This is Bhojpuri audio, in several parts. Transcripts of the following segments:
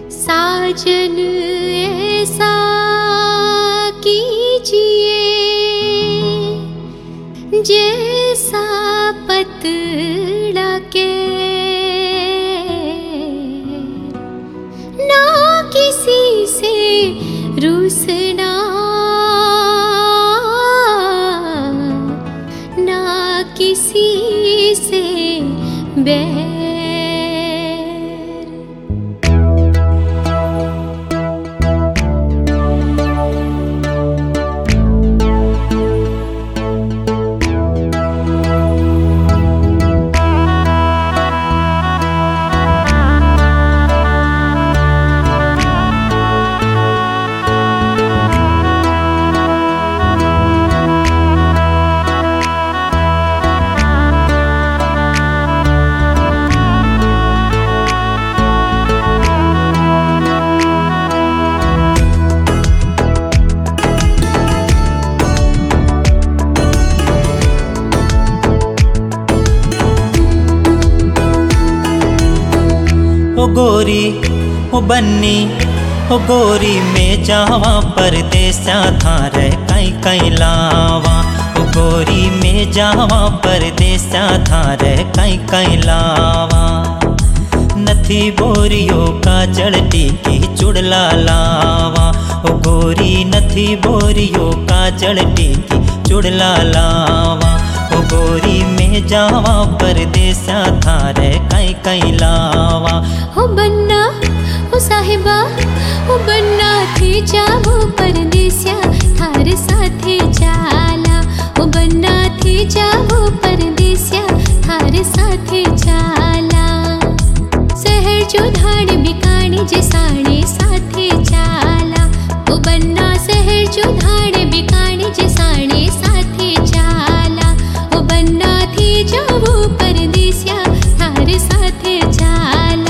साजन ऐसा कीजिए जैसा पतला के ना किसी से रूसना ना किसी से बैर। ओ गोरी ओ बन्नी ओ गोरी में जावा परदेसा थारे कई कई लावा। ओ गोरी में जावा परदेसा थारे कई कई लावा। नथी बोरियो का जड़ती की चुड़ला लावा। ओ गोरी नथी बोरियो का जड़ती की चुड़ला लावा। ओ गोरी में जावा परदेसा थारे कई कई लावा। हो बन्ना हो साहिबा हो बन्ना थी जावो परदेसिया थारे साथे जाला। हो बन्ना थी जावो परदेसिया थारे साथे जाला। शहर जो धाड़ बिकाने जे साणे साथे जाला। हो बन्ना शहर जो धाड़ बिकाने जे साणे साथे जाला। हो बन्ना थी जावो परदेसिया थारे साथे जाला।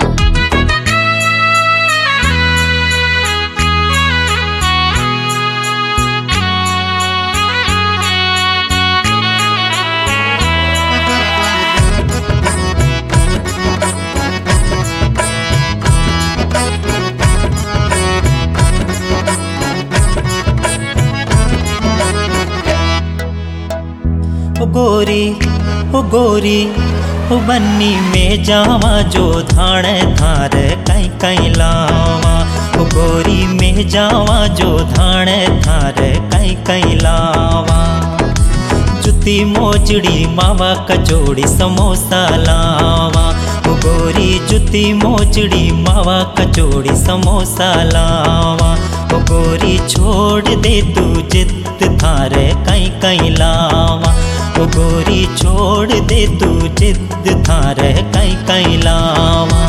ओ गोरी ओ गोरी ओ बन्नी में जावा जो धाणे थारे कई कई लावा। ओ गोरी में जावा जो धाणे थारे कई कई लावा। जुती मोजड़ी मावा कचौड़ी समोसा लावा। ओ गोरी जुती मोजड़ी मावा कचौड़ी समोसा लावा। ओ गोरी छोड़ दे तू जिद थारे कई कई लावा। ओ गोरी छोड़ दे तू जिद थारे कई कई लावा।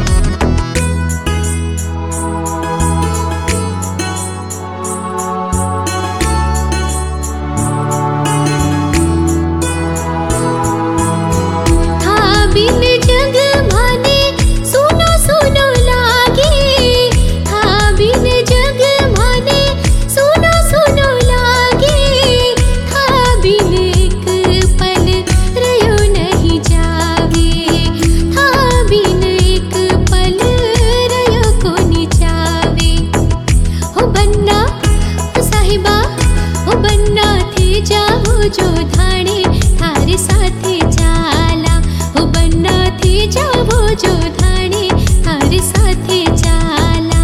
जो धाणे थारे साथे जाला। हो बन्ना थी जावो जो धाणे थारे साथे जाला।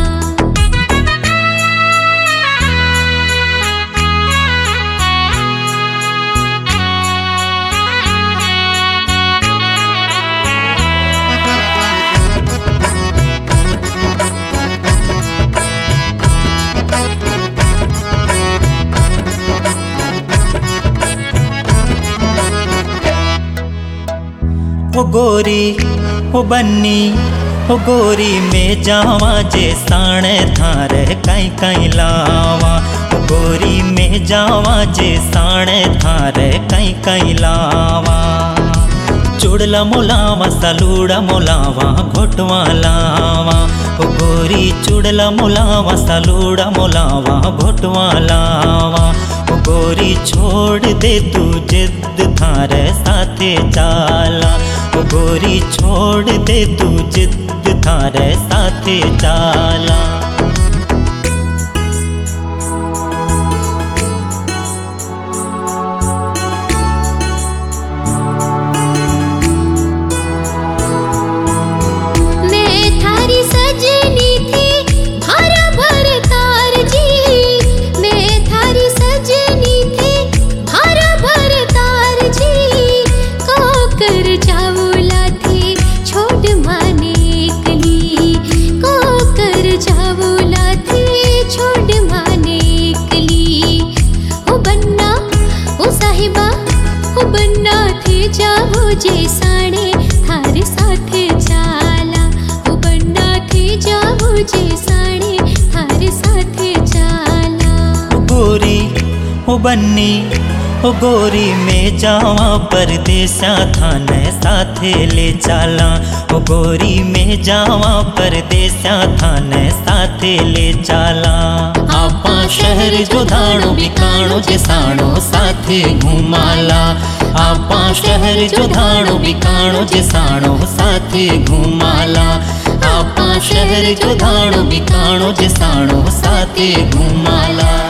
ओ गोरी ओ बन्नी ओ गोरी में जावा जे साणे थारे कई कई लावा। ओ गोरी में जावा जे साणे थारे कई कई लावा। चुड़ला मोलावा सलूड़ा मोलावा घोटवा लावा। ओ गोरी चुड़ला मोलावा सलूड़ा मोलावा घोटवा लावा। ओ गोरी छोड़ दे तू जिद थारे साथे जाला। ओ गोरी छोड़ दे तू जिद थारे साथे चाला। जे साणे थारे साथे चाला ओ बन्ना थी जावो जे साणे थारे साथे चाला। गोरी ओ बन्नी ओ गोरी में जावा परदेसा थाने साथे ले चाला। ओ गोरी में जावा परदेसा थाने साथे ले चाला। आपा शहर जो धाणो बिकाणो जे साणो साथे घुमाला। आपा शहर जो धाणो बिकाणो जे साणो साथे घुमाला। आपा शहर जो धाणो बिकाणो जे साणो साथे घुमाला।